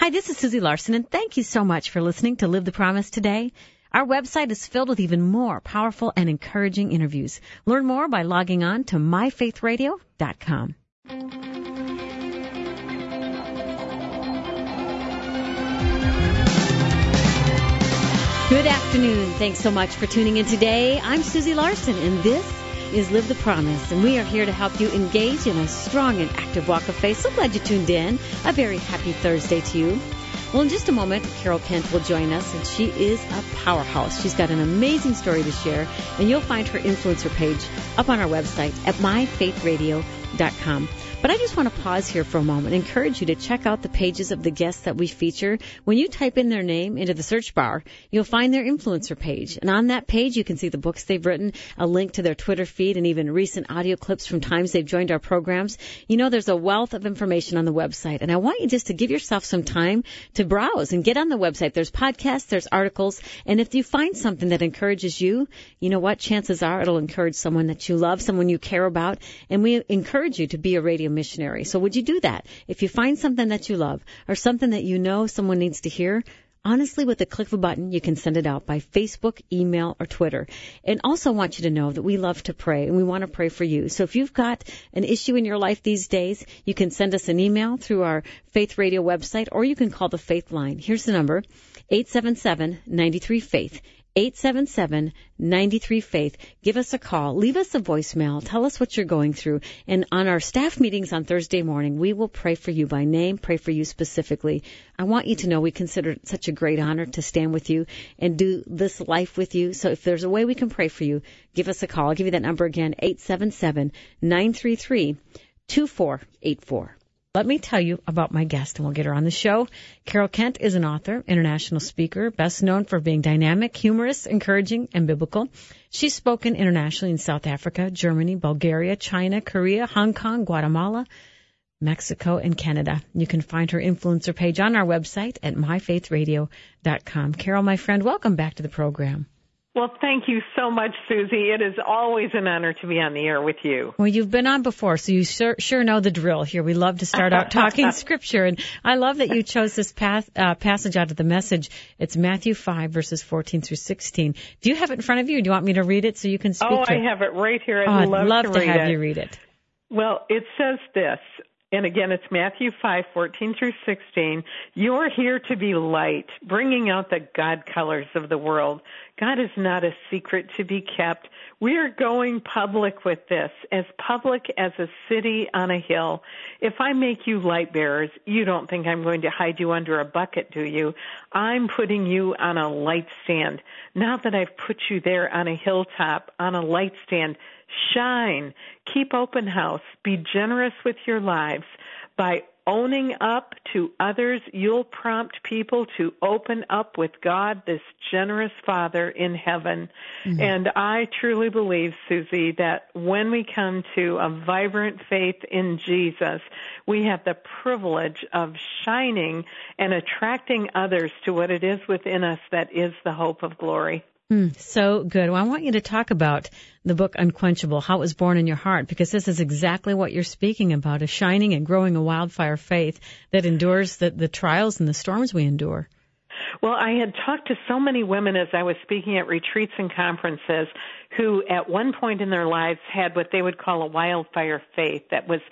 Hi, this is Susie Larson, and thank you so much for listening to Live the Promise today. Our website is filled with even more powerful and encouraging interviews. Learn more by logging on to myfaithradio.com. Good afternoon. Thanks so much for tuning in today. I'm Susie Larson, and this is Live the Promise, and we are here to help you engage in a strong and active walk of faith. So glad you tuned in. A very happy Thursday to you. Well, in just a moment, Carol Kent will join us, and she is a powerhouse. She's got an amazing story to share, and you'll find her influencer page up on our website at myfaithradio.com. But I just want to pause here for a moment and encourage you to check out the pages of the guests that we feature. When you type in their name into the search bar, you'll find their influencer page. And on that page, you can see the books they've written, a link to their Twitter feed, and even recent audio clips from times they've joined our programs. You know, there's a wealth of information on the website. And I want you just to give yourself some time to browse and get on the website. There's podcasts, there's articles. And if you find something that encourages you, you know what? Chances are it'll encourage someone that you love, someone you care about. And we encourage you to be a radio missionary. So would you do that? If you find something that you love or something that you know someone needs to hear, honestly, with the click of a button, you can send it out by Facebook, email, or Twitter. And also want you to know that we love to pray, and we want to pray for you. So if you've got an issue in your life these days, you can send us an email through our Faith Radio website, or you can call the Faith line. Here's the number, 877-93-FAITH. 877-93-FAITH. Give us a call. Leave us a voicemail. Tell us what you're going through. And on our staff meetings on Thursday morning, we will pray for you by name, pray for you specifically. I want you to know we consider it such a great honor to stand with you and do this life with you. So if there's a way we can pray for you, give us a call. I'll give you that number again, 877-933-2484. Let me tell you about my guest, and we'll get her on the show. Carol Kent is an author, international speaker, best known for being dynamic, humorous, encouraging, and biblical. She's spoken internationally in South Africa, Germany, Bulgaria, China, Korea, Hong Kong, Guatemala, Mexico, and Canada. You can find her influencer page on our website at myfaithradio.com. Carol, my friend, welcome back to the program. Well, thank you so much, Susie. It is always an honor to be on the air with you. Well, you've been on before, so you sure know the drill here. We love to start out talking Scripture, and I love that you chose this passage out of the Message. It's Matthew 5, verses 14 through 16. Do you have it in front of you, or do you want me to read it so you can speak to it? Oh, I have it right here. I'd love to have you read it. Well, it says this. And again, it's Matthew 5, 14 through 16. You're here to be light, bringing out the God colors of the world. God is not a secret to be kept. We are going public with this, as public as a city on a hill. If I make you light bearers, you don't think I'm going to hide you under a bucket, do you? I'm putting you on a light stand. Now that I've put you there on a hilltop, on a light stand, shine, keep open house, be generous with your lives. By owning up to others, you'll prompt people to open up with God, this generous Father in heaven. Mm-hmm. And I truly believe, Susie, that when we come to a vibrant faith in Jesus, we have the privilege of shining and attracting others to what it is within us that is the hope of glory. So good. Well, I want you to talk about the book Unquenchable, how it was born in your heart, because this is exactly what you're speaking about, a shining and growing a wildfire faith that endures the trials and the storms we endure. Well, I had talked to so many women as I was speaking at retreats and conferences who at one point in their lives had what they would call a wildfire faith that was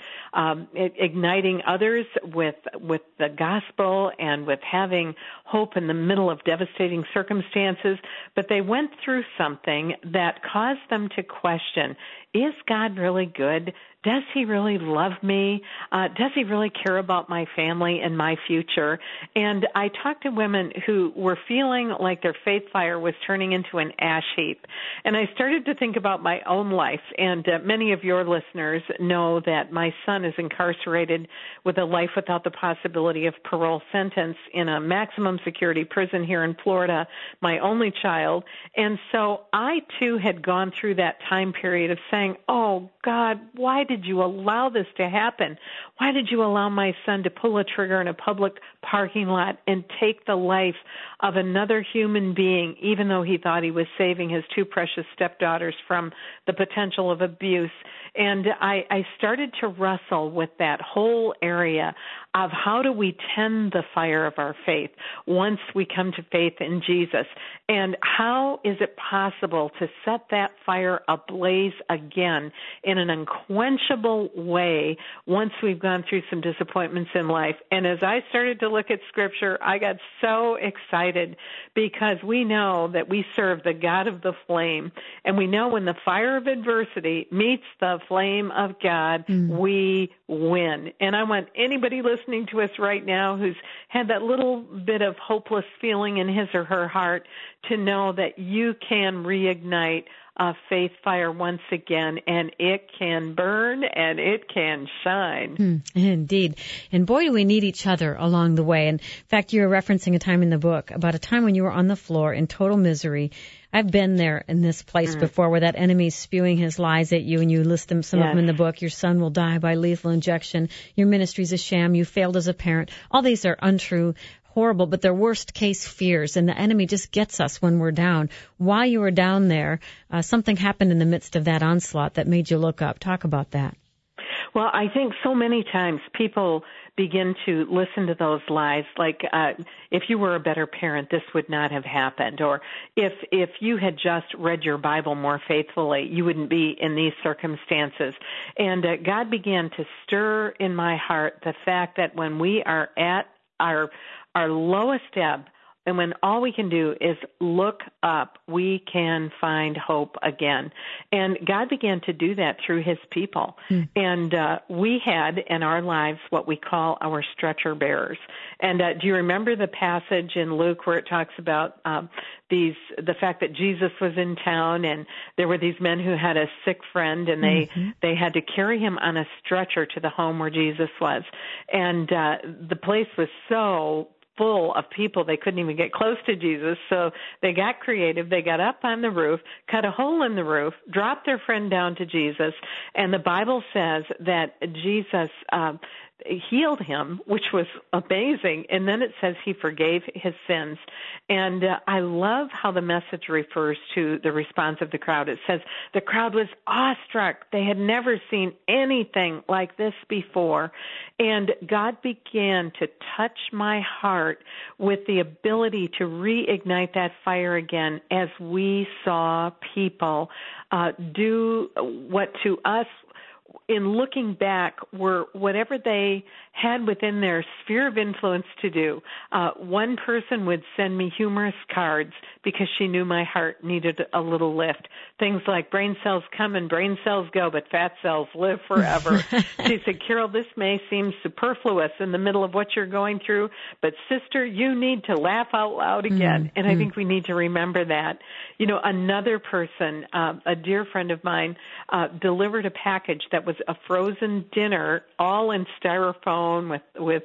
igniting others with the gospel and with having hope in the middle of devastating circumstances. But they went through something that caused them to question, is God really good? Does he really love me? Does he really care about my family and my future? And I talked to women who were feeling like their faith fire was turning into an ash heap. And I started to think about my own life. And many of your listeners know that my son is incarcerated with a life without the possibility of parole sentence in a maximum security prison here in Florida, my only child. And so I, too, had gone through that time period of saying, oh, God, why did you allow this to happen? Why did you allow my son to pull a trigger in a public parking lot and take the life of another human being, even though he thought he was saving his two precious stepchildren stepdaughters from the potential of abuse. And I started to wrestle with that whole area of how do we tend the fire of our faith once we come to faith in Jesus, and how is it possible to set that fire ablaze again in an unquenchable way once we've gone through some disappointments in life. And as I started to look at Scripture, I got so excited because we know that we serve the God of the flame, and we know when the fire of adversity meets the flame of God, we win. And I want anybody listening to us right now who's had that little bit of hopeless feeling in his or her heart to know that you can reignite a faith fire once again, and it can burn and it can shine. Indeed. And boy, do we need each other along the way. And in fact, you were referencing a time in the book about a time when you were on the floor in total misery. I've been there in this place before, where that enemy's spewing his lies at you, and you list them, some of them in the book. Your son will die by lethal injection. Your ministry's a sham. You failed as a parent. All these are untrue, horrible, but they're worst case fears, and the enemy just gets us when we're down. While you were down there, something happened in the midst of that onslaught that made you look up. Talk about that. Well, I think so many times people begin to listen to those lies, like if you were a better parent, this would not have happened, or if you had just read your Bible more faithfully, you wouldn't be in these circumstances. And God began to stir in my heart the fact that when we are at our lowest ebb, and when all we can do is look up, we can find hope again. And God began to do that through his people. And we had in our lives what we call our stretcher bearers. And do you remember the passage in Luke where it talks about the fact that Jesus was in town, and there were these men who had a sick friend, and they had to carry him on a stretcher to the home where Jesus was. And the place was so full of people, they couldn't even get close to Jesus, so they got creative. They got up on the roof, cut a hole in the roof, dropped their friend down to Jesus, and the Bible says that Jesus healed him, which was amazing. And then it says he forgave his sins. And I love how the message refers to the response of the crowd. It says the crowd was awestruck. They had never seen anything like this before. And God began to touch my heart with the ability to reignite that fire again as we saw people do what to us, in looking back, were whatever they had within their sphere of influence to do. One person would send me humorous cards because she knew my heart needed a little lift. Things like brain cells come and brain cells go, but fat cells live forever. She said, Carol, this may seem superfluous in the middle of what you're going through, but sister, you need to laugh out loud again. And I think we need to remember that. You know, another person, a dear friend of mine, delivered a package that was a frozen dinner, all in styrofoam with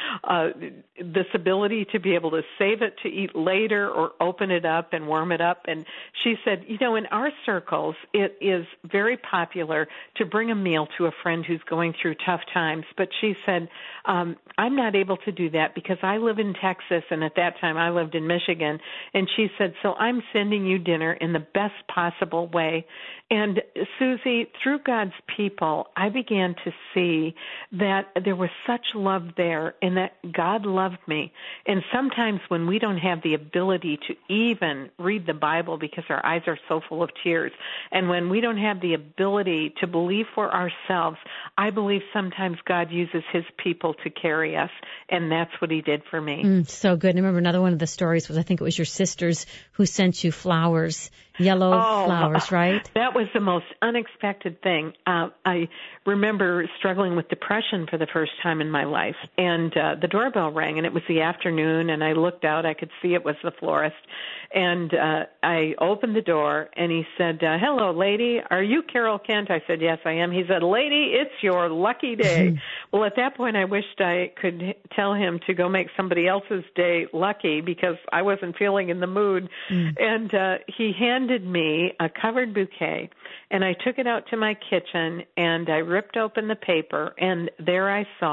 this ability to be able to save it to eat later or open it up and warm it up. And she said, you know, in our circles, it is very popular to bring a meal to a friend who's going through tough times. But she said, I'm not able to do that because I live in Texas, and at that time I lived in Michigan. And she said, so I'm sending you dinner in the best possible way. And Susie, through God's people, I began to see that there was such love there and that God loved me. And sometimes when we don't have the ability to even read the Bible because our eyes are so full of tears, and when we don't have the ability to believe for ourselves, I believe sometimes God uses his people to carry us, and that's what he did for me. So good. And I remember another one of the stories was, I think it was your sisters who sent you flowers, yellow flowers, right? That was the most unexpected thing. I remember struggling with depression for the first time in my life, and the doorbell rang, and it was the afternoon, and I looked out. I could see it was the florist, and I opened the door, and he said, hello, lady, are you Carol Kent? I said, yes, I am. He said, lady, it's your lucky day. Well, at that point, I wished I could tell him to go make somebody else's day lucky because I wasn't feeling in the mood. And he handed me a covered bouquet, and I took it out to my kitchen, and I ripped open the paper, and there I saw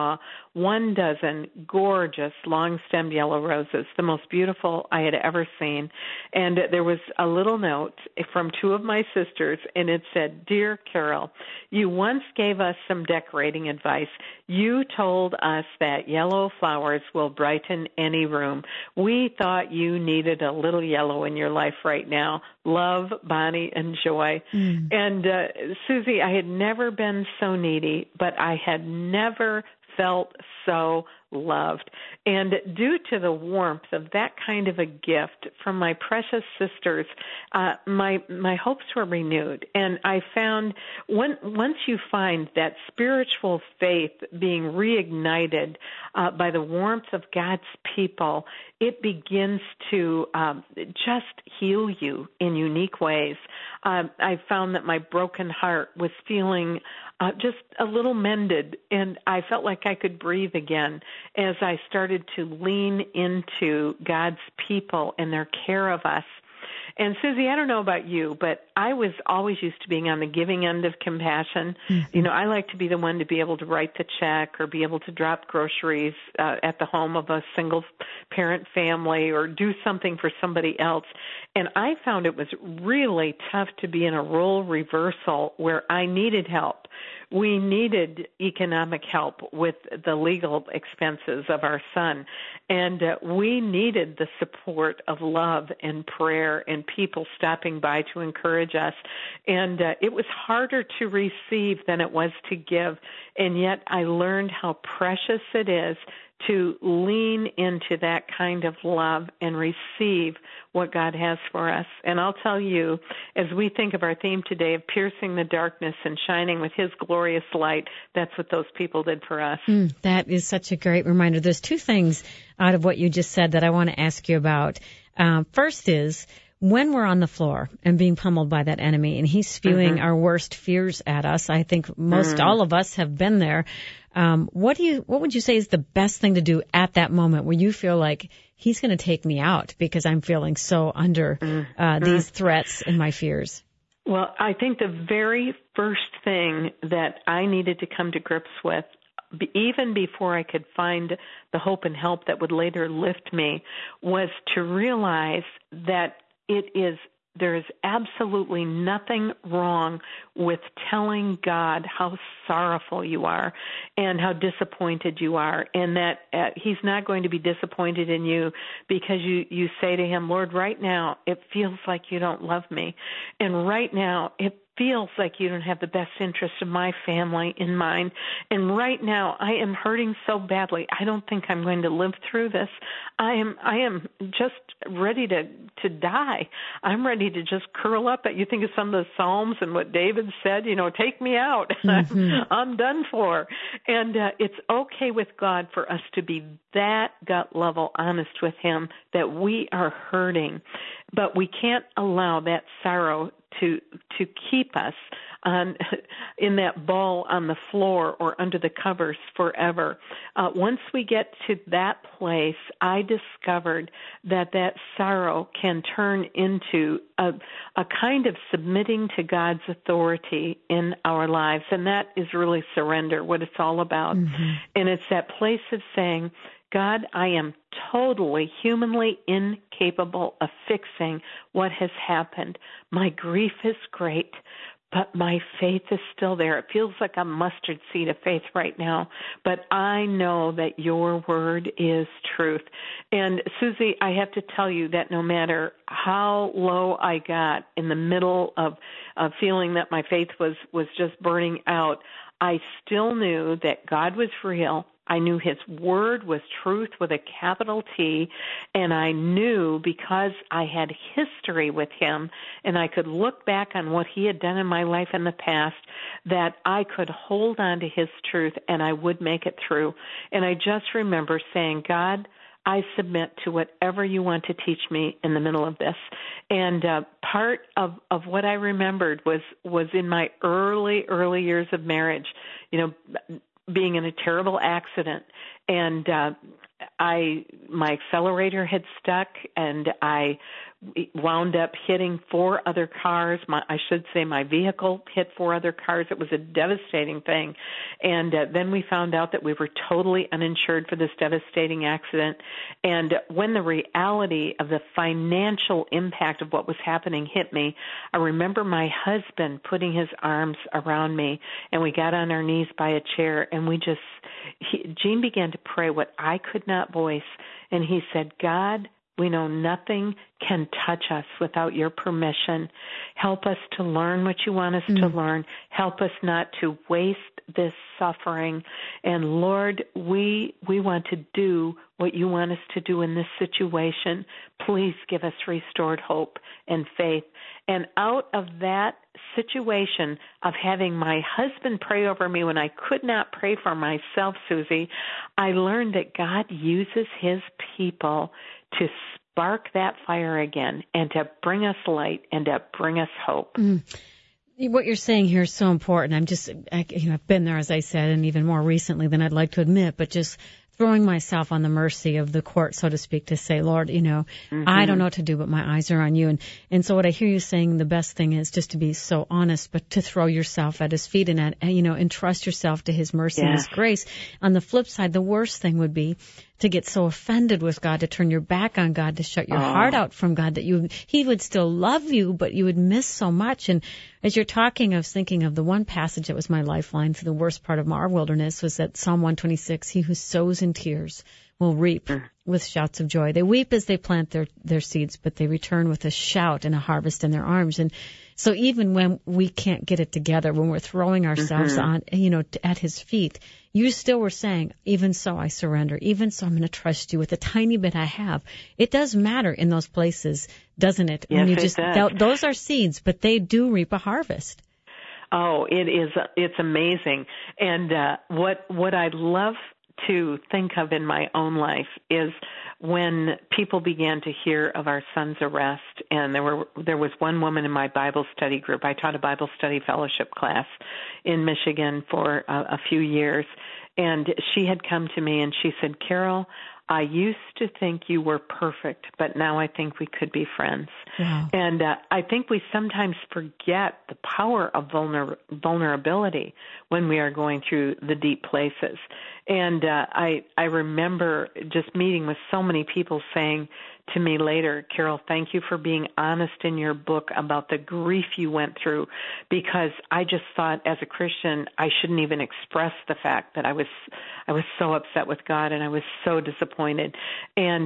12 gorgeous long-stemmed yellow roses, the most beautiful I had ever seen. And there was a little note from two of my sisters, and it said, "Dear Carol, you once gave us some decorating advice. You told us that yellow flowers will brighten any room. We thought you needed a little yellow in your life right now. Love, Bonnie, and Joy." And Susie, I had never been so needy, but I had never felt so loved. And due to the warmth of that kind of a gift from my precious sisters, my hopes were renewed. And I found once you find that spiritual faith being reignited by the warmth of God's people, it begins to just heal you in unique ways. I found that my broken heart was feeling just a little mended, and I felt like I could breathe again as I started to lean into God's people and their care of us. And Susie, I don't know about you, but I was always used to being on the giving end of compassion. You know, I like to be the one to be able to write the check or be able to drop groceries at the home of a single parent family or do something for somebody else. And I found it was really tough to be in a role reversal where I needed help. We needed economic help with the legal expenses of our son, and we needed the support of love and prayer and people stopping by to encourage us. And it was harder to receive than it was to give, and yet I learned how precious it is to lean into that kind of love and receive what God has for us. And I'll tell you, as we think of our theme today of piercing the darkness and shining with His glorious light, that's what those people did for us. That is such a great reminder. There's two things out of what you just said that I want to ask you about. First is, when we're on the floor and being pummeled by that enemy and he's spewing our worst fears at us, I think most all of us have been there. What would you say is the best thing to do at that moment where you feel like he's going to take me out because I'm feeling so under these threats and my fears? Well, I think the very first thing that I needed to come to grips with, even before I could find the hope and help that would later lift me, was to realize that there is absolutely nothing wrong with telling God how sorrowful you are and how disappointed you are, and that He's not going to be disappointed in you because you say to Him, "Lord, right now it feels like you don't love me, and right now it feels like you don't have the best interest of my family in mind. And right now I am hurting so badly. I don't think I'm going to live through this. I am just ready to die. I'm ready to just curl up." You think of some of the Psalms and what David said, "Take me out. I'm done for." And it's okay with God for us to be that gut level honest with Him that we are hurting. But we can't allow that sorrow to keep us in that ball on the floor or under the covers forever. Once we get to that place, I discovered that sorrow can turn into a kind of submitting to God's authority in our lives, and that is really surrender, what it's all about. And it's that place of saying, "God, I am totally humanly incapable of fixing what has happened. My grief is great, but my faith is still there. It feels like a mustard seed of faith right now, but I know that your word is truth." And Susie, I have to tell you that no matter how low I got in the middle of feeling that my faith was just burning out, I still knew that God was real. I knew His word was truth with a capital T, and I knew because I had history with Him and I could look back on what He had done in my life in the past, that I could hold on to His truth and I would make it through. And I just remember saying, "God, I submit to whatever you want to teach me in the middle of this." And part of what I remembered was in my early years of marriage, being in a terrible accident and my accelerator had stuck, and I wound up hitting 4 other cars. My vehicle hit 4 other cars. It was a devastating thing. And then we found out that we were totally uninsured for this devastating accident. And when the reality of the financial impact of what was happening hit me, I remember my husband putting his arms around me, and we got on our knees by a chair, and Gene began to pray what I could not voice. And he said, God, we know nothing can touch us without your permission. Help us to learn what you want us to learn. Help us not to waste this suffering. And Lord, we want to do what you want us to do in this situation. Please give us restored hope and faith. And out of that situation of having my husband pray over me when I could not pray for myself, Susie, I learned that God uses his people to spark that fire again and to bring us light and to bring us hope. What you're saying here is so important. I've been there, as I said, and even more recently than I'd like to admit, but just throwing myself on the mercy of the court, so to speak, to say, Lord, I don't know what to do, but my eyes are on you. And so what I hear you saying, the best thing is just to be so honest, but to throw yourself at his feet and entrust yourself to his mercy and his grace. On the flip side, the worst thing would be to get so offended with God, to turn your back on God, to shut your heart out from God, that he would still love you, but you would miss so much. And as you're talking, I was thinking of the one passage that was my lifeline through the worst part of our wilderness, was that Psalm 126, he who sows in tears will reap with shouts of joy. They weep as they plant their seeds, but they return with a shout and a harvest in their arms. And so even when we can't get it together, when we're throwing ourselves on, at his feet, you still were saying, even so I surrender, even so I'm going to trust you with the tiny bit I have. It does matter in those places, doesn't it? Yes, when you it does. Those are seeds, but they do reap a harvest. Oh, it's amazing. And what I love to think of in my own life is when people began to hear of our son's arrest, and there was one woman in my Bible study group. I taught a Bible study fellowship class in Michigan for a few years, and she had come to me and she said, Carol, I used to think you were perfect, but now I think we could be friends. Wow. And I think we sometimes forget the power of vulnerability when we are going through the deep places. And I remember just meeting with so many people saying to me later, Carol, thank you for being honest in your book about the grief you went through, because I just thought as a Christian I shouldn't even express the fact that I was so upset with God and I was so disappointed. And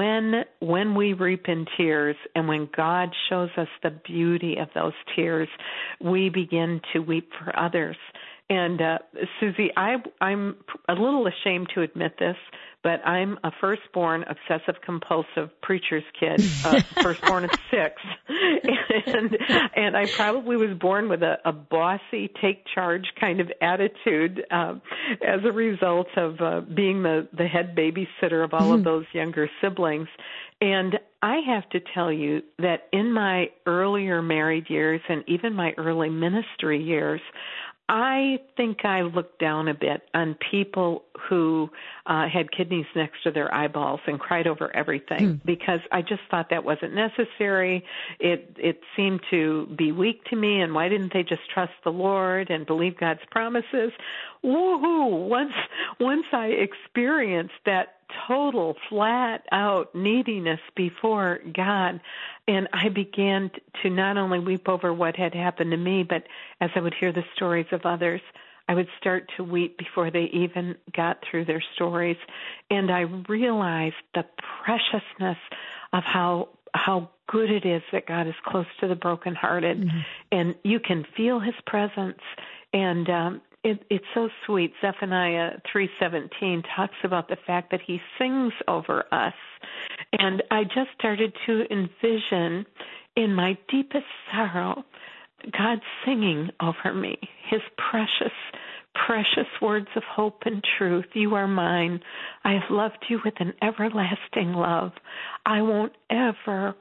when we reap in tears and when God shows us the beauty of those tears, we begin to weep for others. And Susie, I'm a little ashamed to admit this, but I'm a firstborn obsessive-compulsive preacher's kid, firstborn of 6. And I probably was born with a bossy, take-charge kind of attitude as a result of being the head babysitter of all of those younger siblings. And I have to tell you that in my earlier married years and even my early ministry years, I think I looked down a bit on people who had kidneys next to their eyeballs and cried over everything because I just thought that wasn't necessary. It seemed to be weak to me, and why didn't they just trust the Lord and believe God's promises? Woohoo! Once I experienced that total flat-out neediness before God, and I began to not only weep over what had happened to me, but as I would hear the stories of others, I would start to weep before they even got through their stories. And I realized the preciousness of how good it is that God is close to the brokenhearted. And you can feel his presence. And it's so sweet. Zephaniah 3:17 talks about the fact that he sings over us. And I just started to envision in my deepest sorrow God singing over me, his precious, precious words of hope and truth. You are mine. I have loved you with an everlasting love. I won't ever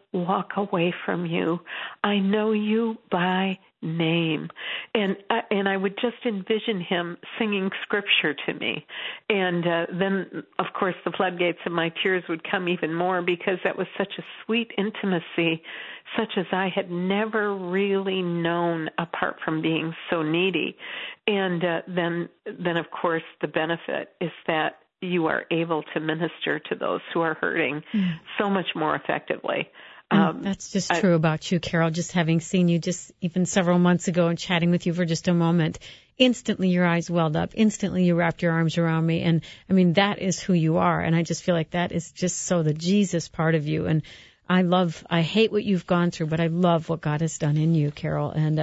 walk away from you. I know you by name. And I would just envision him singing scripture to me. And then, of course, the floodgates of my tears would come even more, because that was such a sweet intimacy, such as I had never really known apart from being so needy. And then, of course, the benefit is that you are able to minister to those who are hurting so much more effectively. That's just true about you, Carol. Just having seen you just even several months ago and chatting with you for just a moment, instantly your eyes welled up. Instantly you wrapped your arms around me. And I mean, that is who you are. And I just feel like that is just so the Jesus part of you. And I hate what you've gone through, but I love what God has done in you, Carol. And,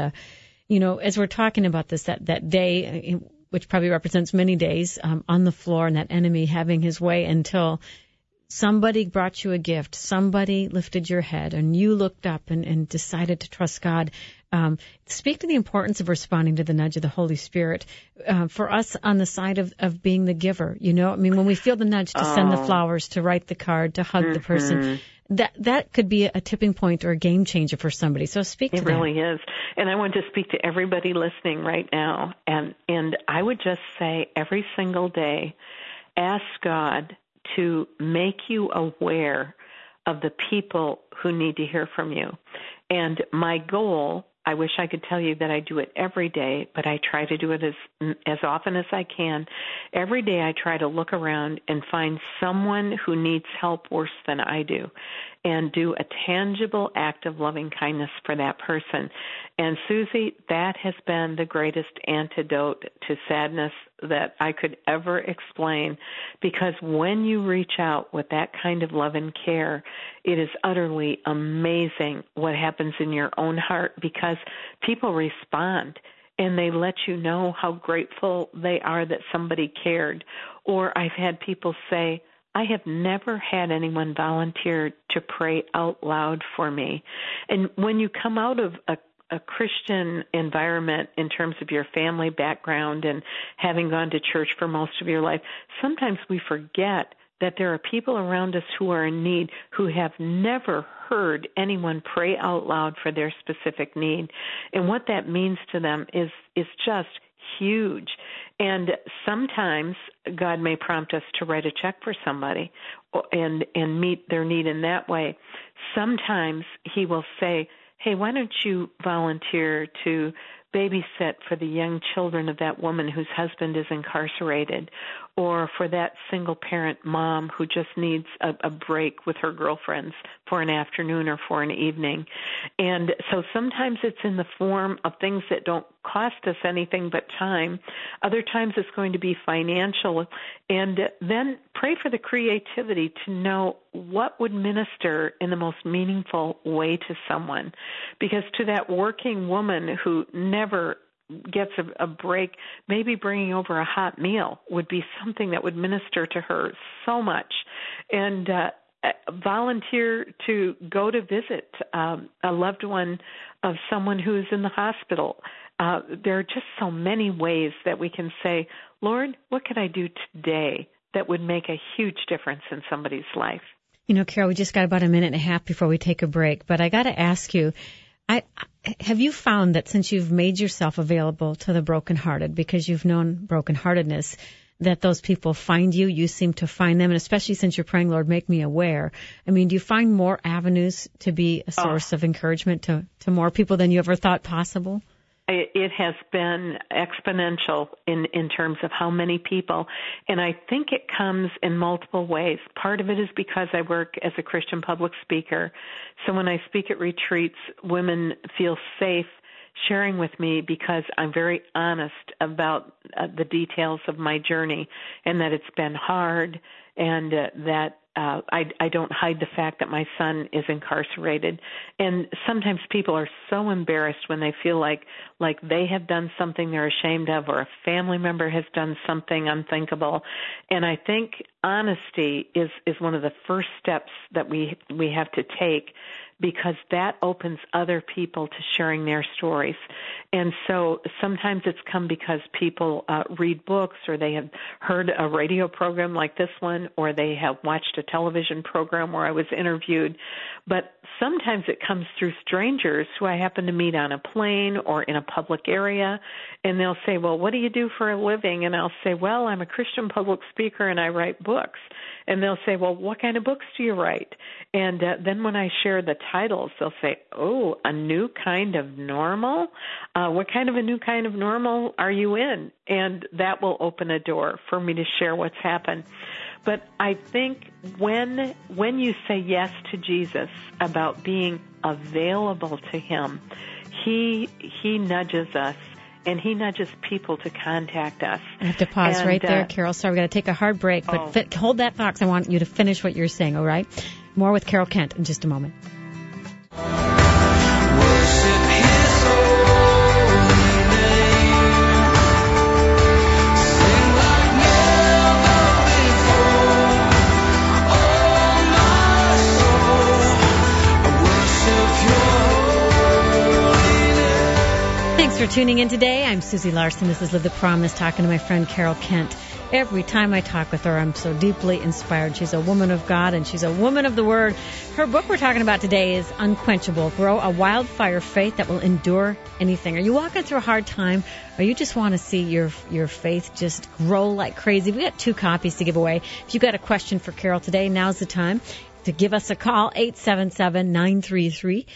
as we're talking about this, that day, which probably represents many days, on the floor, and that enemy having his way until somebody brought you a gift, somebody lifted your head, and you looked up and decided to trust God. Speak to the importance of responding to the nudge of the Holy Spirit for us on the side of being the giver. When we feel the nudge to send the flowers, to write the card, to hug the person, that could be a tipping point or a game changer for somebody. So speak to that. It really is. And I want to speak to everybody listening right now. And I would just say every single day, ask God to make you aware of the people who need to hear from you. And my goal, I wish I could tell you that I do it every day, but I try to do it as often as I can. Every day I try to look around and find someone who needs help worse than I do, and do a tangible act of loving kindness for that person. And Susie, that has been the greatest antidote to sadness that I could ever explain, because when you reach out with that kind of love and care, it is utterly amazing what happens in your own heart, because people respond and they let you know how grateful they are that somebody cared. Or I've had people say, I have never had anyone volunteer to pray out loud for me. And when you come out of a Christian environment in terms of your family background and having gone to church for most of your life, sometimes we forget that there are people around us who are in need, who have never heard anyone pray out loud for their specific need. And what that means to them is just huge. And sometimes God may prompt us to write a check for somebody and meet their need in that way. Sometimes he will say, hey, why don't you volunteer to babysit for the young children of that woman whose husband is incarcerated, or for that single-parent mom who just needs a break with her girlfriends for an afternoon or for an evening. And so sometimes it's in the form of things that don't cost us anything but time. Other times it's going to be financial. And then pray for the creativity to know what would minister in the most meaningful way to someone. Because to that working woman who never gets a break, maybe bringing over a hot meal would be something that would minister to her so much. And volunteer to go to visit a loved one of someone who's in the hospital. There are just so many ways that we can say, Lord, what can I do today that would make a huge difference in somebody's life? Carol, we just got about a minute and a half before we take a break, but I got to ask you, have you found that since you've made yourself available to the brokenhearted, because you've known brokenheartedness, that those people find you, you seem to find them, and especially since you're praying, Lord, make me aware. I mean, do you find more avenues to be a source of encouragement to more people than you ever thought possible? It has been exponential in terms of how many people, and I think it comes in multiple ways. Part of it is because I work as a Christian public speaker. So when I speak at retreats, women feel safe sharing with me because I'm very honest about the details of my journey, and that it's been hard, and that I don't hide the fact that my son is incarcerated. And sometimes people are so embarrassed when they feel like they have done something they're ashamed of, or a family member has done something unthinkable. And I think honesty is one of the first steps that we have to take, because that opens other people to sharing their stories. And so sometimes it's come because people read books, or they have heard a radio program like this one, or they have watched a television program where I was interviewed. But sometimes it comes through strangers who I happen to meet on a plane or in a public area, and they'll say, well, what do you do for a living? And I'll say, well, I'm a Christian public speaker and I write books. And they'll say, well, what kind of books do you write? And then when I share the titles, they'll say, oh, a new kind of normal? What kind of a new kind of normal are you in? And that will open a door for me to share what's happened. But I think when you say yes to Jesus about being available to him, he nudges us. And he nudges people to contact us. I have to pause right there, Carol. Sorry, we've got to take a hard break. But hold that thought, 'cause I want you to finish what you're saying, all right? More with Carol Kent in just a moment. Thanks for tuning in today. I'm Susie Larson. This is Live the Promise, talking to my friend Carol Kent. Every time I talk with her, I'm so deeply inspired. She's a woman of God, and she's a woman of the Word. Her book we're talking about today is Unquenchable, Grow a Wildfire Faith That Will Endure Anything. Are you walking through a hard time, or you just want to see your faith just grow like crazy? We got 2 copies to give away. If you got a question for Carol today, now's the time to give us a call, 877-933-2484,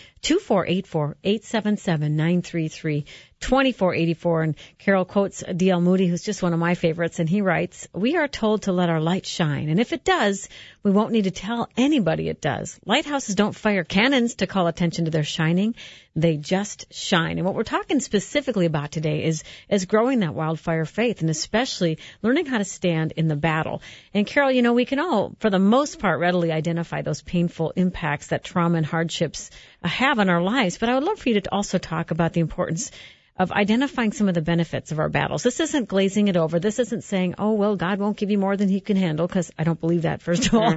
877-933-2484. And Carol quotes D.L. Moody, who's just one of my favorites, and he writes, we are told to let our light shine, and if it does, we won't need to tell anybody it does. Lighthouses don't fire cannons to call attention to their shining. They just shine. And what we're talking specifically about today is growing that wildfire faith, and especially learning how to stand in the battle. And Carol, you know, we can all, for the most part, readily identify those painful impacts that trauma and hardships have on our lives. But I would love for you to also talk about the importance of identifying some of the benefits of our battles. This isn't glazing it over. This isn't saying, oh, well, God won't give you more than he can handle, because I don't believe that, first of all.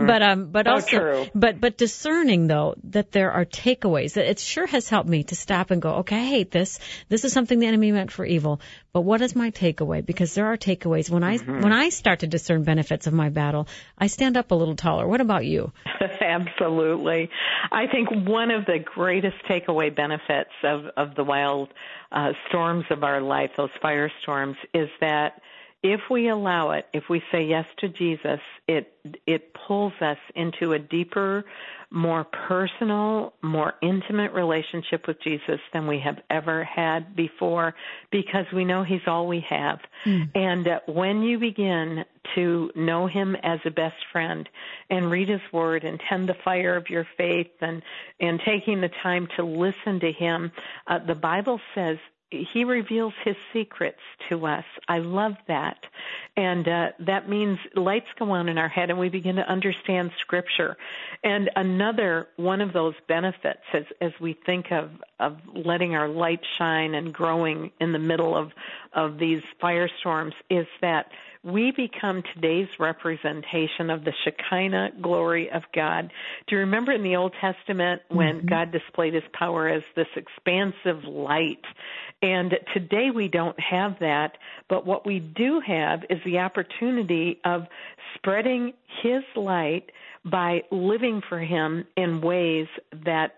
But also, true. But discerning, though, that there are takeaways. It sure has helped me to stop and go, okay, I hate this. This is something the enemy meant for evil. But what is my takeaway? Because there are takeaways. When I start to discern benefits of my battle, I stand up a little taller. What about you? Absolutely. I think one of the greatest takeaway benefits of the wild storms of our life, those firestorms, is that if we allow it, if we say yes to Jesus, it pulls us into a deeper, more personal, more intimate relationship with Jesus than we have ever had before, because we know he's all we have. And when you begin to know him as a best friend and read his word and tend the fire of your faith and taking the time to listen to him, the Bible says he reveals his secrets to us. I love that. And that means lights go on in our head and we begin to understand Scripture. And another one of those benefits as we think of letting our light shine and growing in the middle of these firestorms is that we become today's representation of the Shekinah glory of God. Do you remember in the Old Testament when God displayed his power as this expansive light? And today we don't have that, but what we do have is the opportunity of spreading his light by living for him in ways that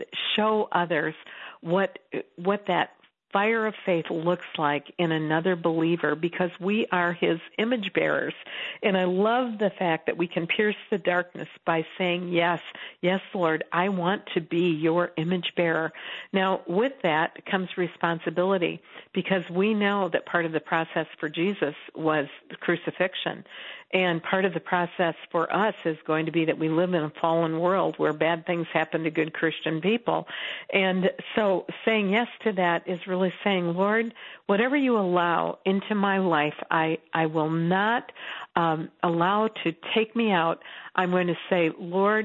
show others what that fire of faith looks like in another believer, because we are his image bearers. And I love the fact that we can pierce the darkness by saying, yes, Lord, I want to be your image bearer. Now, with that comes responsibility, because we know that part of the process for Jesus was the crucifixion. And part of the process for us is going to be that we live in a fallen world where bad things happen to good Christian people. And so saying yes to that is really saying, Lord, whatever you allow into my life, I will not allow to take me out. I'm going to say, Lord,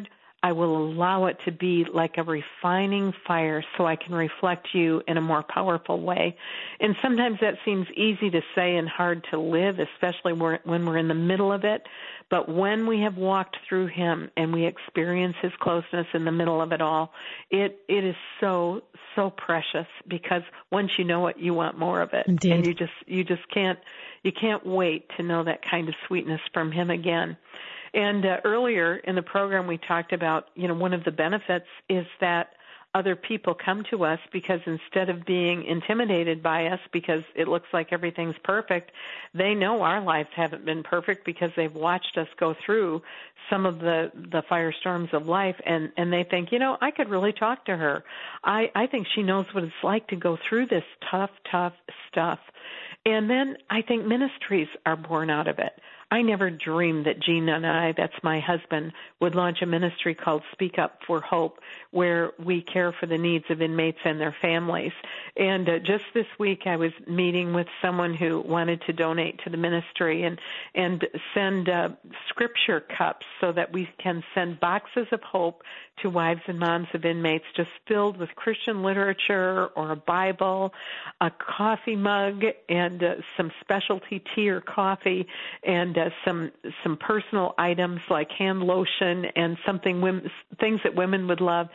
I will allow it to be like a refining fire so I can reflect you in a more powerful way. And sometimes that seems easy to say and hard to live, especially when we're in the middle of it. But when we have walked through him and we experience his closeness in the middle of it all, it is so, so precious, because once you know it, you want more of it. Indeed. And you just can't wait to know that kind of sweetness from him again. And earlier in the program, we talked about, one of the benefits is that other people come to us because instead of being intimidated by us because it looks like everything's perfect, they know our lives haven't been perfect because they've watched us go through some of the firestorms of life, and they think, I could really talk to her. I think she knows what it's like to go through this tough stuff. And then I think ministries are born out of it. I never dreamed that Gene and I, that's my husband, would launch a ministry called Speak Up for Hope, where we care for the needs of inmates and their families. And just this week I was meeting with someone who wanted to donate to the ministry and send scripture cups so that we can send boxes of hope to wives and moms of inmates, just filled with Christian literature or a Bible, a coffee mug, and some specialty tea or coffee, and some personal items like hand lotion and things that women would love.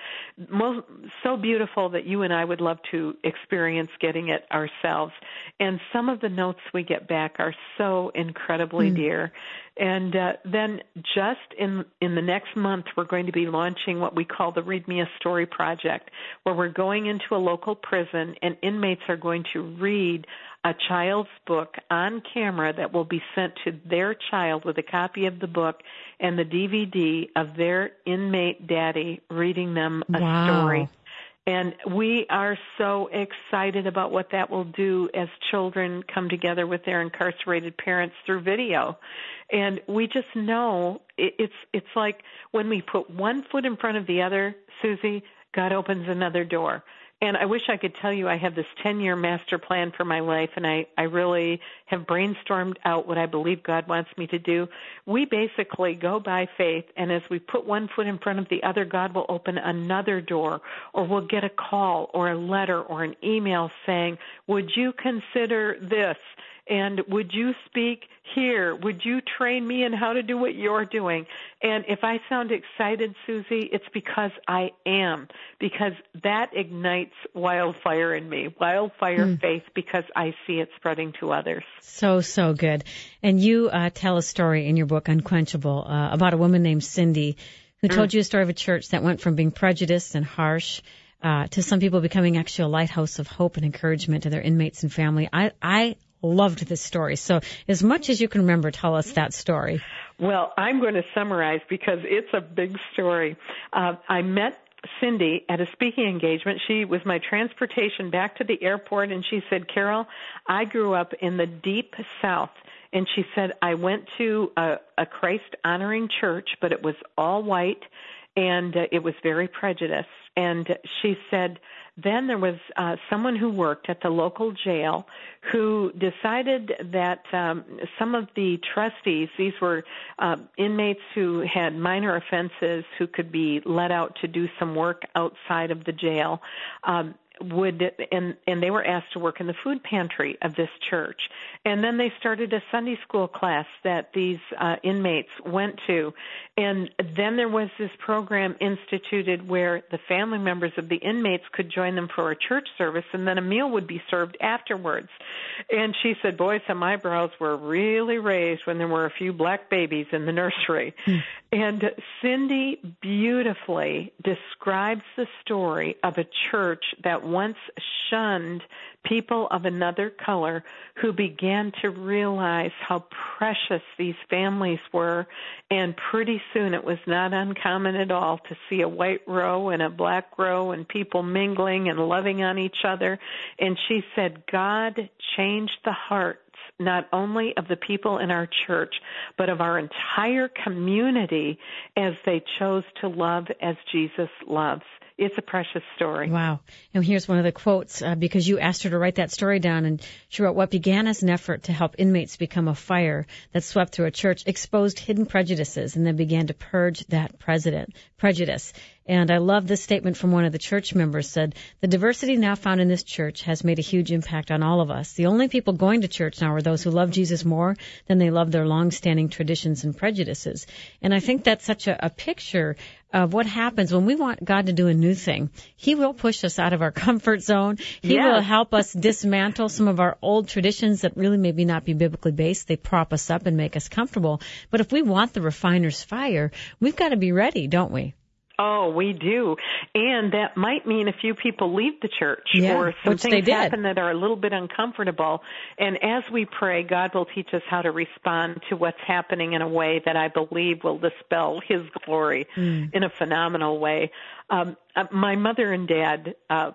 So beautiful that you and I would love to experience getting it ourselves. And some of the notes we get back are so incredibly dear. And then just in the next month, we're going to be launching what we call the Read Me a Story Project, where we're going into a local prison and inmates are going to read a child's book on camera that will be sent to their child with a copy of the book and the DVD of their inmate daddy reading them a story. And we are so excited about what that will do as children come together with their incarcerated parents through video. And we just know it's like when we put one foot in front of the other, Susie, God opens another door. And I wish I could tell you I have this 10-year master plan for my life, and I really have brainstormed out what I believe God wants me to do. We basically go by faith, and as we put one foot in front of the other, God will open another door, or we'll get a call or a letter or an email saying, would you consider this? And would you speak here? Would you train me in how to do what you're doing? And if I sound excited, Susie, it's because I am, because that ignites wildfire in me, wildfire faith, because I see it spreading to others. So good. And you tell a story in your book, Unquenchable, about a woman named Cindy who told you a story of a church that went from being prejudiced and harsh to some people becoming actually a lighthouse of hope and encouragement to their inmates and family. I loved this story. So as much as you can remember, tell us that story. Well, I'm going to summarize because it's a big story. I met Cindy at a speaking engagement. She was my transportation back to the airport, and she said, Carol, I grew up in the deep South. And she said, I went to a Christ-honoring church, but it was all white, and it was very prejudiced. And she said, then there was someone who worked at the local jail who decided that some of the trustees, these were inmates who had minor offenses who could be let out to do some work outside of the jail, and they were asked to work in the food pantry of this church. And then they started a Sunday school class that these inmates went to. And then there was this program instituted where the family members of the inmates could join them for a church service, and then a meal would be served afterwards. And she said, boy, some eyebrows were really raised when there were a few black babies in the nursery. And Cindy beautifully describes the story of a church that once shunned people of another color who began to realize how precious these families were, and pretty soon it was not uncommon at all to see a white row and a black row and people mingling and loving on each other. And she said God changed the hearts not only of the people in our church, but of our entire community as they chose to love as Jesus loves. It's a precious story. Wow. And here's one of the quotes, because you asked her to write that story down, and she wrote, "What began as an effort to help inmates become a fire that swept through a church exposed hidden prejudices and then began to purge that prejudice." And I love this statement from one of the church members, said, "The diversity now found in this church has made a huge impact on all of us. The only people going to church now are those who love Jesus more than they love their long-standing traditions and prejudices." And I think that's such a picture of what happens when we want God to do a new thing. He will push us out of our comfort zone. He will help us dismantle some of our old traditions that really maybe not be biblically based. They prop us up and make us comfortable. But if we want the refiner's fire, we've got to be ready, don't we? Oh, we do. And that might mean a few people leave the church or some things happen that are a little bit uncomfortable. And as we pray, God will teach us how to respond to what's happening in a way that I believe will dispel His glory in a phenomenal way. My mother and dad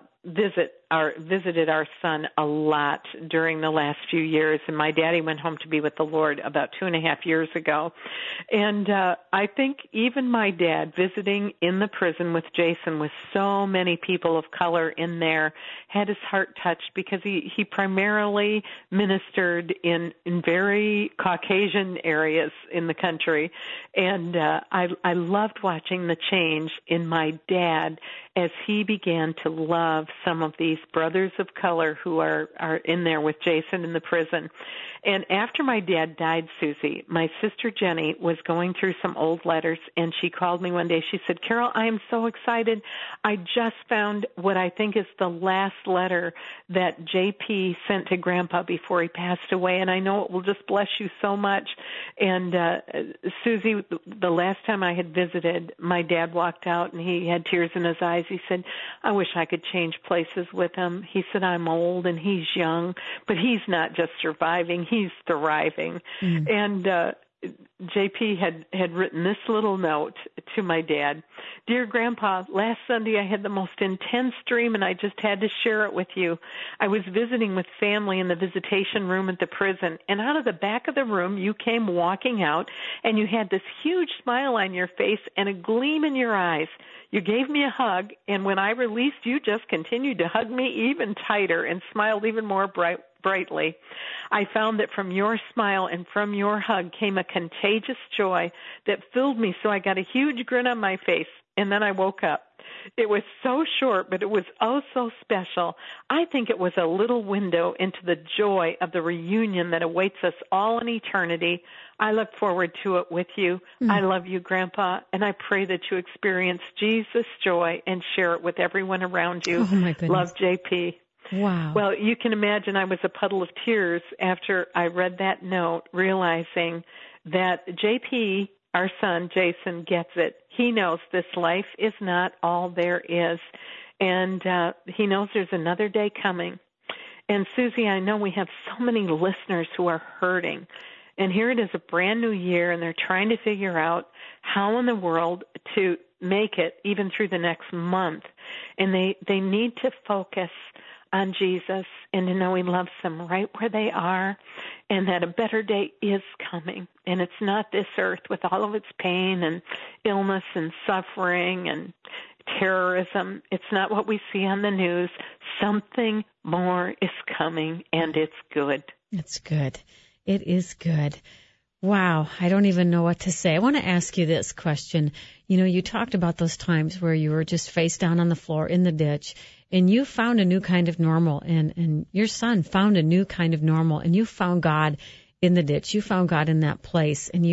visited our son a lot during the last few years, and my daddy went home to be with the Lord about 2.5 years ago. And I think even my dad visiting in the prison with Jason, with so many people of color in there, had his heart touched because he primarily ministered in very Caucasian areas in the country. And I loved watching the change in my dad as he began to love some of these brothers of color who are in there with Jason in the prison. And after my dad died, Susie, my sister Jenny was going through some old letters, and she called me one day. She said, "Carol, I am so excited. I just found what I think is the last letter that JP sent to Grandpa before he passed away, and I know it will just bless you so much." And Susie, the last time I had visited, my dad walked out, and he had tears in his eyes. He said, "I wish I could change places with him." He said, "I'm old and he's young, but he's not just surviving, he's thriving." And JP had written this little note to my dad. "Dear Grandpa, last Sunday I had the most intense dream and I just had to share it with you. I was visiting with family in the visitation room at the prison, and out of the back of the room you came walking out, and you had this huge smile on your face and a gleam in your eyes. You gave me a hug, and when I released, you just continued to hug me even tighter and smiled even more brightly. I found that from your smile and from your hug came a contagious joy that filled me, so I got a huge grin on my face, and then I woke up. It was so short, but it was oh so special. I think it was a little window into the joy of the reunion that awaits us all in eternity. I look forward to it with you. I love you, Grandpa, and I pray that you experience Jesus' joy and share it with everyone around you. Oh, my goodness. Love, JP." Wow. Well, you can imagine I was a puddle of tears after I read that note, realizing that JP, our son, Jason, gets it. He knows this life is not all there is, and he knows there's another day coming. And, Susie, I know we have so many listeners who are hurting, and here it is, a brand new year, and they're trying to figure out how in the world to make it even through the next month, and they need to focus on Jesus and to know He loves them right where they are, and that a better day is coming. And it's not this earth with all of its pain and illness and suffering and terrorism. It's not what we see on the news. Something more is coming, and it's good. It's good. It is good. Wow, I don't even know what to say. I want to ask you this question. You know, you talked about those times where you were just face down on the floor in the ditch, and you found a new kind of normal, and your son found a new kind of normal, and you found God in the ditch. You found God in that place, and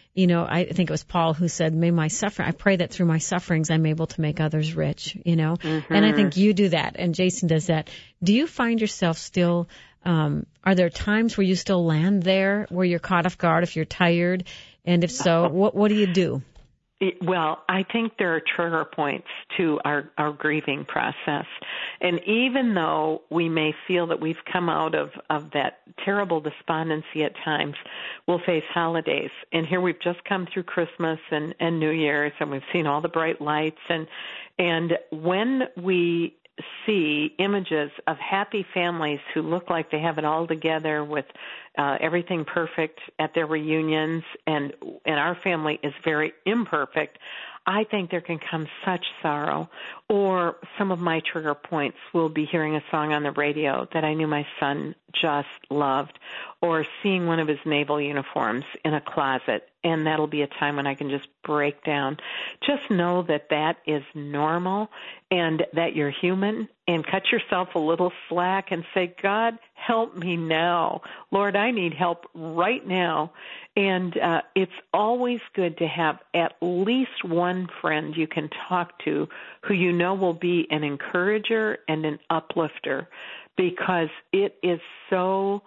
I think it was Paul who said, I pray that through my sufferings I'm able to make others rich, and I think you do that, and Jason does that. Do you find yourself still, are there times where you still land there, where you're caught off guard if you're tired? And if so, what do you do? Well, I think there are trigger points to our grieving process. And even though we may feel that we've come out of that terrible despondency at times, we'll face holidays. And here we've just come through Christmas and New Year's, and we've seen all the bright lights. And when we see images of happy families who look like they have it all together with everything perfect at their reunions, and our family is very imperfect, I think there can come such sorrow. Or some of my trigger points will be hearing a song on the radio that I knew my son just loved, or seeing one of his naval uniforms in a closet, and that'll be a time when I can just break down. Just know that that is normal and that you're human, and cut yourself a little slack and say, God, help me now. Lord, I need help right now. And it's always good to have at least one friend you can talk to who you know will be an encourager and an uplifter, because it is so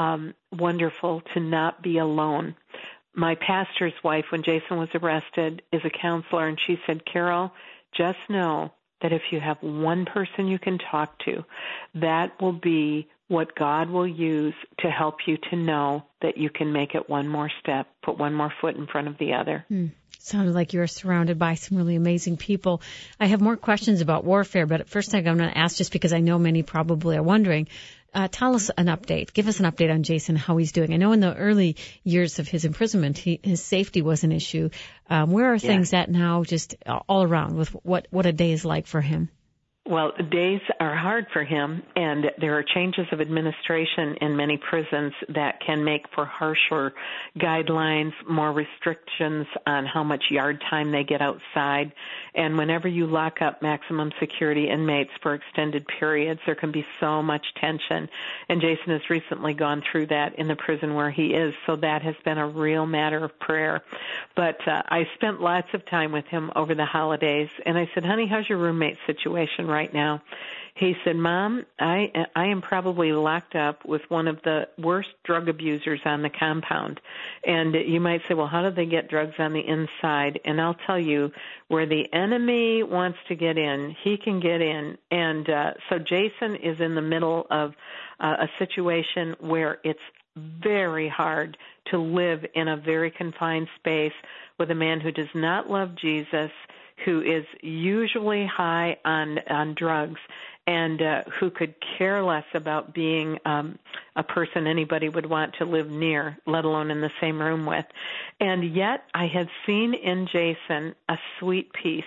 wonderful to not be alone. My pastor's wife, when Jason was arrested, is a counselor, and she said, Carol, just know that if you have one person you can talk to, that will be what God will use to help you to know that you can make it one more step, put one more foot in front of the other. Sounded like you're surrounded by some really amazing people. I have more questions about warfare, but at first I'm going to ask, just because I know many probably are wondering, tell us an update. Give us an update on Jason, how he's doing. I know in the early years of his imprisonment, his safety was an issue. Where are things at now, just all around, with what a day is like for him? Well, days are hard for him, and there are changes of administration in many prisons that can make for harsher guidelines, more restrictions on how much yard time they get outside. And whenever you lock up maximum security inmates for extended periods, there can be so much tension. And Jason has recently gone through that in the prison where he is, so that has been a real matter of prayer. But I spent lots of time with him over the holidays, and I said, honey, how's your roommate situation right now? He said, Mom, I am probably locked up with one of the worst drug abusers on the compound. And you might say, well, how do they get drugs on the inside? And I'll tell you, where the enemy wants to get in, he can get in. And so Jason is in the middle of a situation where it's very hard to live in a very confined space with a man who does not love Jesus, who is usually high on drugs, and who could care less about being a person anybody would want to live near, let alone in the same room with. And yet I had seen in Jason a sweet peace.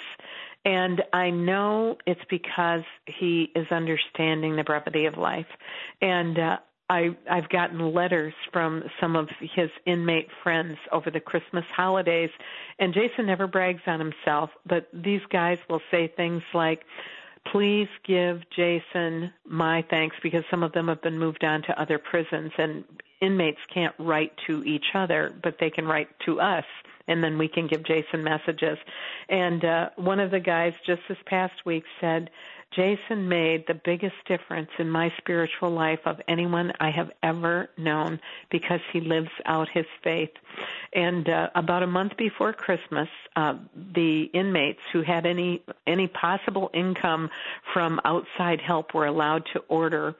And I know it's because he is understanding the brevity of life. And I've gotten letters from some of his inmate friends over the Christmas holidays, and Jason never brags on himself, but these guys will say things like, please give Jason my thanks, because some of them have been moved on to other prisons, and inmates can't write to each other, but they can write to us, and then we can give Jason messages. And one of the guys just this past week said, Jason made the biggest difference in my spiritual life of anyone I have ever known, because he lives out his faith. And about a month before Christmas, the inmates who had any possible income from outside help were allowed to order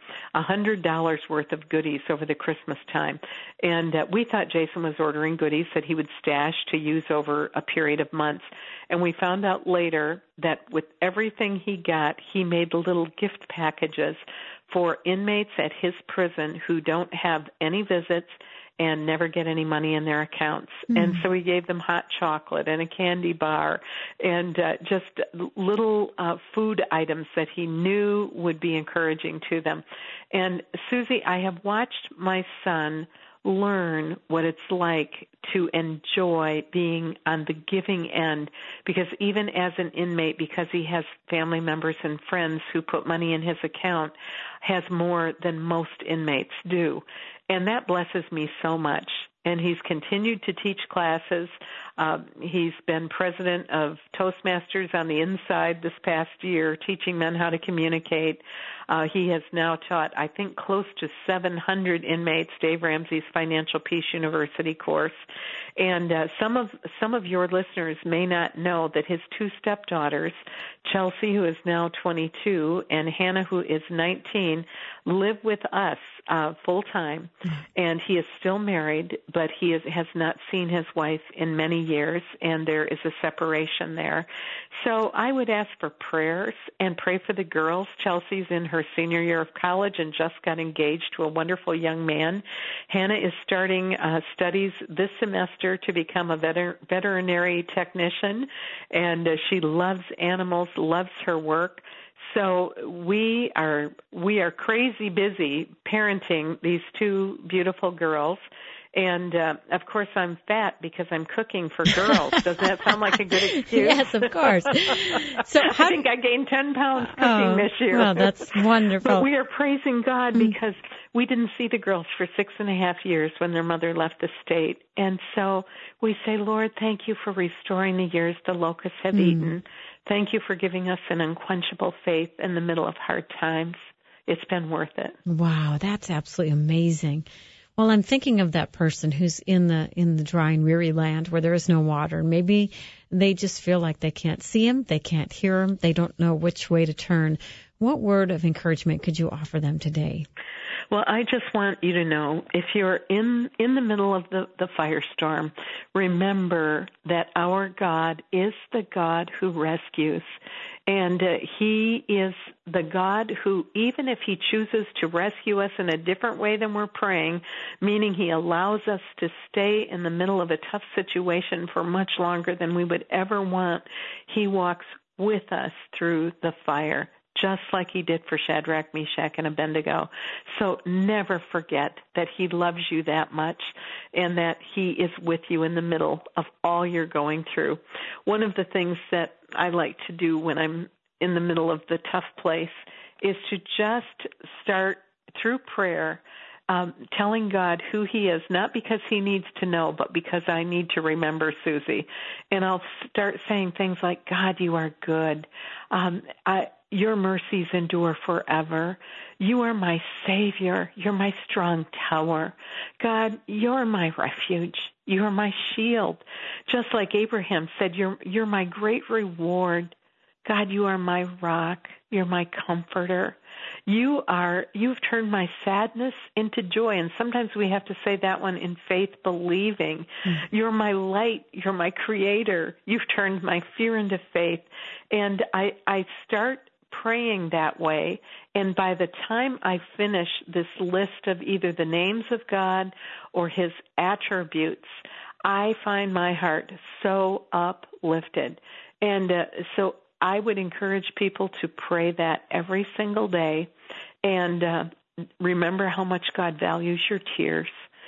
$100 worth of goodies over the Christmas time. And we thought Jason was ordering goodies that he would stash to use over a period of months. And we found out later that with everything he got, he made little gift packages for inmates at his prison who don't have any visits and never get any money in their accounts. And so he gave them hot chocolate and a candy bar and just little food items that he knew would be encouraging to them. And Susie, I have watched my son learn what it's like to enjoy being on the giving end, because even as an inmate, because he has family members and friends who put money in his account, has more than most inmates do. And that blesses me so much. And he's continued to teach classes. He's been president of Toastmasters on the inside this past year, teaching men how to communicate. He has now taught, I think, close to 700 inmates Dave Ramsey's Financial Peace University course. And some of your listeners may not know that his two stepdaughters, Chelsea, who is now 22, and Hannah, who is 19, live with us full time. And he is still married, but he has not seen his wife in many years, and there is a separation there. So I would ask for prayers and pray for the girls. Chelsea's in her senior year of college and just got engaged to a wonderful young man. Hannah is starting studies this semester to become a veterinary technician, and she loves animals, loves her work. So we are crazy busy parenting these two beautiful girls. And, of course, I'm fat because I'm cooking for girls. Doesn't that sound like a good excuse? Yes, of course. So I think I gained 10 pounds cooking this year. Well, that's wonderful. But we are praising God because we didn't see the girls for 6.5 years when their mother left the state. And so we say, Lord, thank you for restoring the years the locusts have eaten. Thank you for giving us an unquenchable faith in the middle of hard times. It's been worth it. Wow, that's absolutely amazing. Well, I'm thinking of that person who's in the dry and weary land where there is no water. Maybe they just feel like they can't see him, they can't hear him, they don't know which way to turn. What word of encouragement could you offer them today? Well, I just want you to know, if you're in the middle of the firestorm, remember that our God is the God who rescues. And He is the God who, even if He chooses to rescue us in a different way than we're praying, meaning He allows us to stay in the middle of a tough situation for much longer than we would ever want, He walks with us through the fire, just like He did for Shadrach, Meshach, and Abednego. So never forget that He loves you that much and that He is with you in the middle of all you're going through. One of the things that I like to do when I'm in the middle of the tough place is to just start through prayer telling God who He is, not because He needs to know, but because I need to remember Susie. And I'll start saying things like, God, you are good. Your mercies endure forever. You are my Savior. You're my strong tower. God, you're my refuge. You're my shield. Just like Abraham said, you're my great reward. God, you are my rock. You're my comforter. You've turned my sadness into joy. And sometimes we have to say that one in faith, believing. You're my light. You're my creator. You've turned my fear into faith. And I start praying that way. And by the time I finish this list of either the names of God or His attributes, I find my heart so uplifted. And so I would encourage people to pray that every single day and remember how much God values your tears.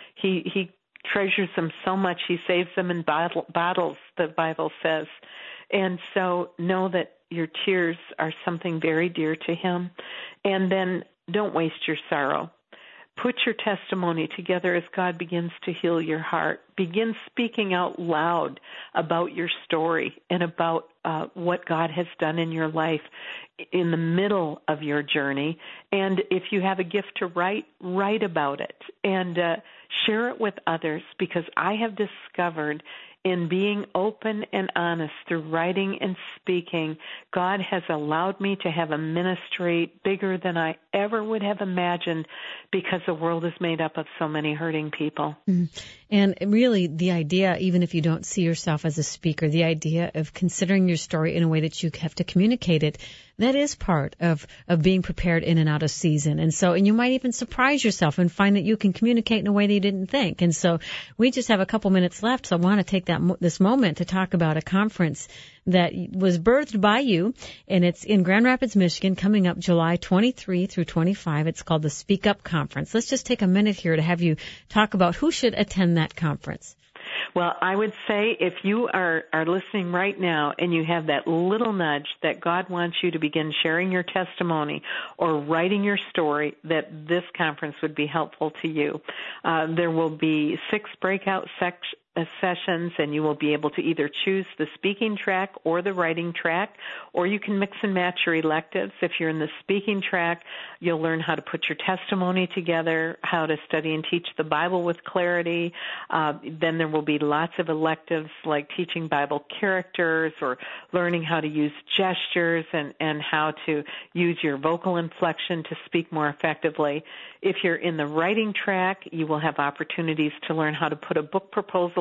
He treasures them so much. He saves them in bottles, the Bible says. And so know that your tears are something very dear to Him. And then don't waste your sorrow. Put your testimony together as God begins to heal your heart. Begin speaking out loud about your story and about what God has done in your life in the middle of your journey. And if you have a gift to write about it and share it with others, because I have discovered in being open and honest through writing and speaking, God has allowed me to have a ministry bigger than I ever would have imagined, because the world is made up of so many hurting people. And really the idea, even if you don't see yourself as a speaker, the idea of considering your story in a way that you have to communicate it, that is part of being prepared in and out of season. And you might even surprise yourself and find that you can communicate in a way that you didn't think. And so we just have a couple minutes left. So I want to take this moment to talk about a conference that was birthed by you, and it's in Grand Rapids, Michigan, coming up July 23 through 25. It's called the Speak Up Conference. Let's just take a minute here to have you talk about who should attend that conference. Well, I would say if you are listening right now and you have that little nudge that God wants you to begin sharing your testimony or writing your story, that this conference would be helpful to you. There will be 6 breakout sessions, and you will be able to either choose the speaking track or the writing track, or you can mix and match your electives. If you're in the speaking track, you'll learn how to put your testimony together, how to study and teach the Bible with clarity. Then there will be lots of electives like teaching Bible characters or learning how to use gestures and how to use your vocal inflection to speak more effectively. If you're in the writing track, you will have opportunities to learn how to put a book proposal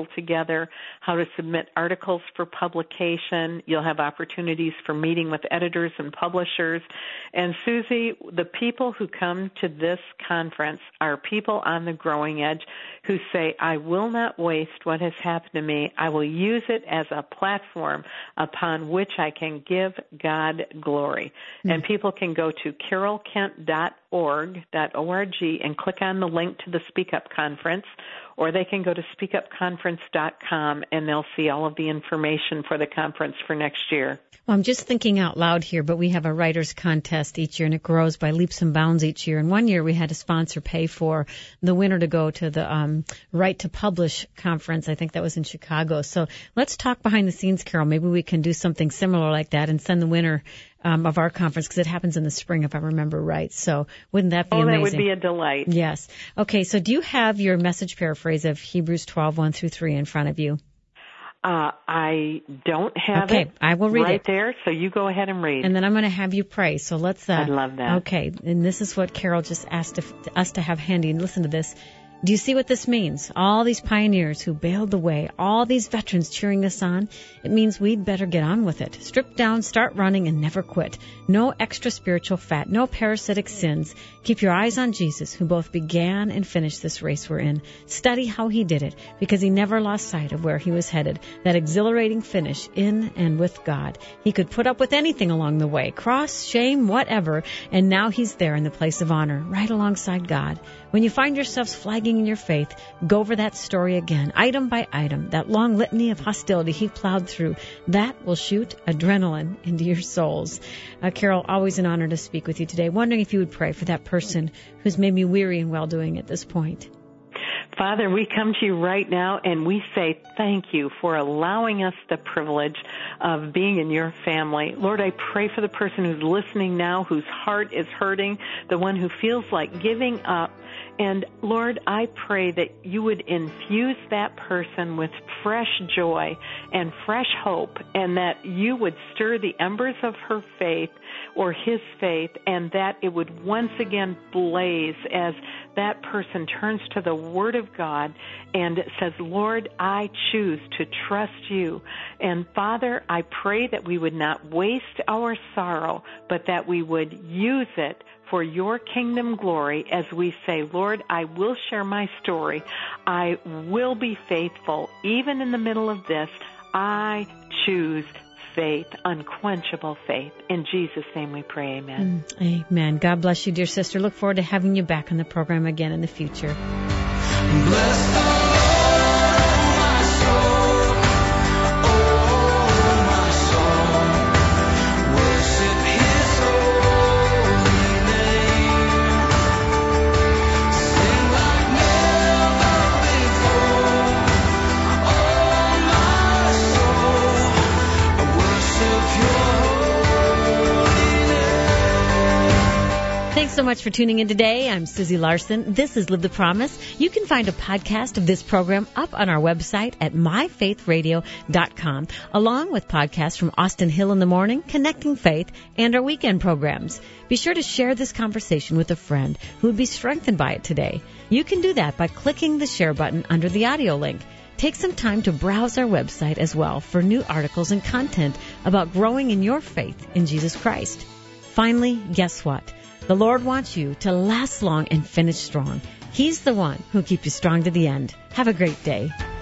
pull together how to submit articles for publication. You'll have opportunities for meeting with editors and publishers. And Susie, the people who come to this conference are people on the growing edge who say, I will not waste what has happened to me. I will use it as a platform upon which I can give God glory. Mm-hmm. And people can go to carolkent.org, and click on the link to the Speak Up Conference, or they can go to speakupconference.com and they'll see all of the information for the conference for next year. Well, I'm just thinking out loud here, but we have a writers contest each year, and it grows by leaps and bounds each year. And one year we had a sponsor pay for the winner to go to the Right to Publish conference. I think that was in Chicago. So let's talk behind the scenes, Carol. Maybe we can do something similar like that and send the winner of our conference, because it happens in the spring, if I remember right. So wouldn't that be amazing? Oh, that would be a delight. Yes. Okay, so do you have your message paraphrase of Hebrews 12:1-3 in front of you? I don't have it. Okay, I will read right it. There, so you go ahead and read. And then I'm going to have you pray. So let's... I'd love that. Okay, and this is what Carol just asked us to have handy. And listen to this. Do you see what this means? All these pioneers who bailed the way, all these veterans cheering us on, it means we'd better get on with it. Strip down, start running, and never quit. No extra spiritual fat, no parasitic sins. Keep your eyes on Jesus, who both began and finished this race we're in. Study how he did it, because he never lost sight of where he was headed, that exhilarating finish in and with God. He could put up with anything along the way, cross, shame, whatever, and now he's there in the place of honor, right alongside God. When you find yourselves flagging in your faith, go over that story again, item by item, that long litany of hostility he plowed through. That will shoot adrenaline into your souls. Carol, always an honor to speak with you today. Wondering if you would pray for that person who's maybe weary and well-doing at this point. Father, we come to you right now and we say thank you for allowing us the privilege of being in your family. Lord, I pray for the person who's listening now, whose heart is hurting, the one who feels like giving up. And Lord, I pray that you would infuse that person with fresh joy and fresh hope, and that you would stir the embers of her faith or his faith, and that it would once again blaze as that person turns to the Word of God and says, Lord, I choose to trust you. And Father, I pray that we would not waste our sorrow, but that we would use it for your kingdom glory as we say, Lord, I will share my story. I will be faithful. Even in the middle of this, I choose faith, unquenchable faith. In Jesus' name we pray, amen. Amen. God bless you, dear sister. Look forward to having you back on the program again in the future. Bless the Lord, my soul. Oh, my soul. Worship his holy name. Sing like never before. Oh, my soul. I worship your holy name. Thanks so much for tuning in today. I'm Susie Larson. This is Live the Promise. You can find a podcast of this program up on our website at myfaithradio.com, along with podcasts from Austin Hill in the Morning, Connecting Faith, and our weekend programs. Be sure to share this conversation with a friend who would be strengthened by it today. You can do that by clicking the share button under the audio link. Take some time to browse our website as well for new articles and content about growing in your faith in Jesus Christ. Finally, guess what? The Lord wants you to last long and finish strong. He's the one who'll keep you strong to the end. Have a great day.